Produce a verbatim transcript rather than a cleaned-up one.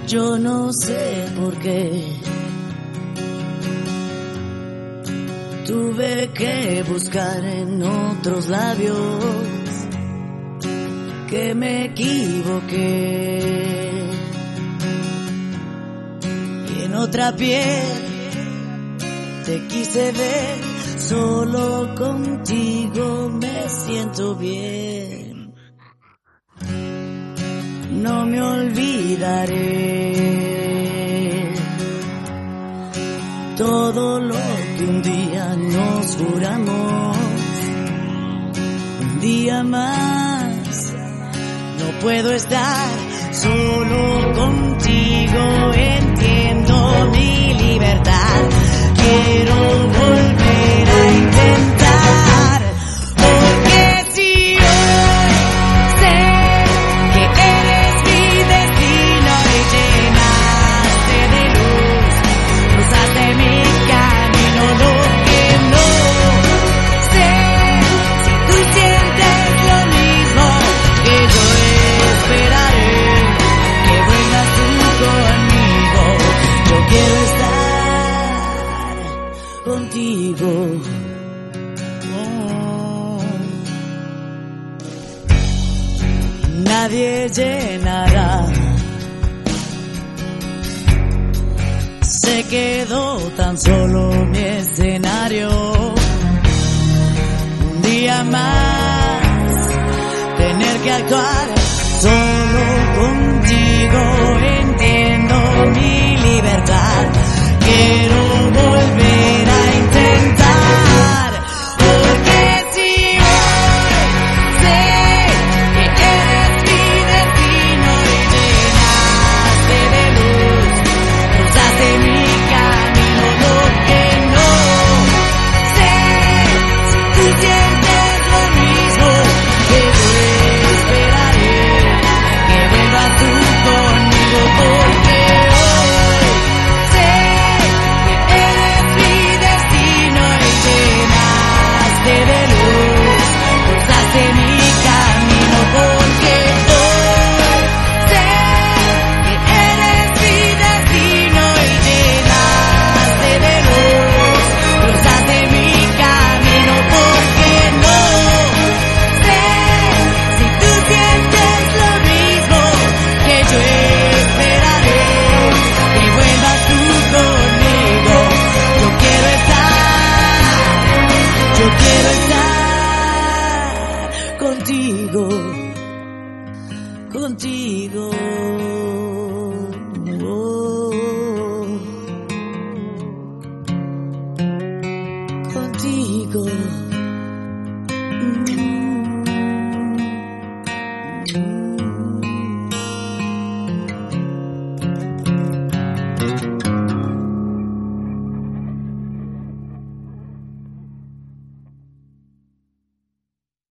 Yo no sé por qué tuve que buscar en otros labios, que me equivoqué, y en otra piel te quise ver. Solo contigo me siento bien. No me olvidaré todo lo que un día nos juramos. Un día más no puedo estar solo contigo. Entiendo mi libertad. Quiero volver a intentar, porque si hoy sé que eres mi destino y llenaste de luz, cruzaste mi camino, lo que no sé, si tú sientes lo mismo que yo, esperaré que vuelvas tú conmigo. Yo quiero estar contigo. Oh. Nadie llenará. Se quedó tan solo mi escenario. Un día más tener que actuar solo contigo. Entiendo mi libertad. Quiero volver a intentar, porque si hoy sé que eres mi destino y llenaste de luz, cruzaste mi camino, lo que no sé, si tú sientes lo mismo que yo, esperaré que vuelvas tú conmigo, porque contigo, contigo, oh, contigo.